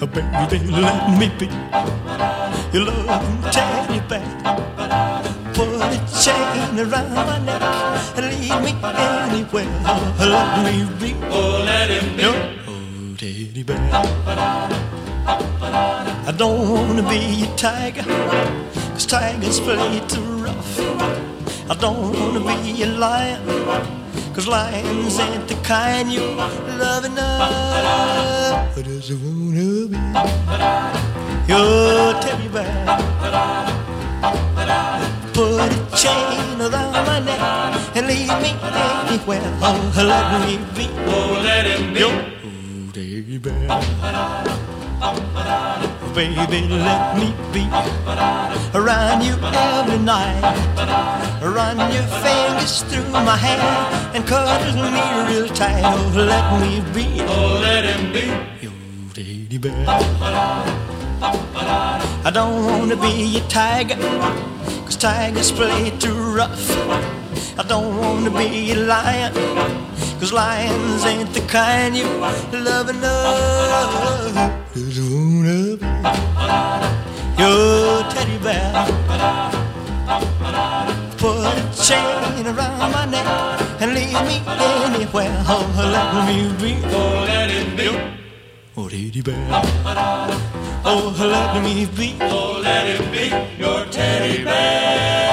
Baby, let me be your loving teddy bear. Put a chain around my neck and lead me anywhere. Let me be, oh, let him be your teddy bear. I don't wanna be a tiger, 'cause tigers play too rough. I don't wanna be a lion, 'cause lions ain't the kind you love enough. I just wanna be your teddy bear. Put a chain around my neck and lead me anywhere. Oh, let me be, oh, let him be your teddy bear. Baby, let me be around you every night. Run your fingers through my hair and cuddle me real tight. Oh, let me be, oh, let him be your teddy bear. I don't wanna be a tiger, 'cause tigers play too rough. I don't wanna be a lion, 'cause lions ain't the kind you love enough. Just wanna be your teddy bear. Put a chain around my neck and lead me anywhere. Oh, let me be, oh, let him be oh, teddy bear. Oh, let me be, oh, let him be your teddy bear.